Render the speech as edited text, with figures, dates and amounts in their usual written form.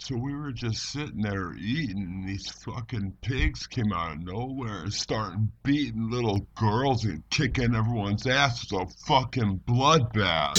So we were just sitting there eating, and these fucking pigs came out of nowhere and starting beating little girls and kicking everyone's ass. It was a fucking bloodbath.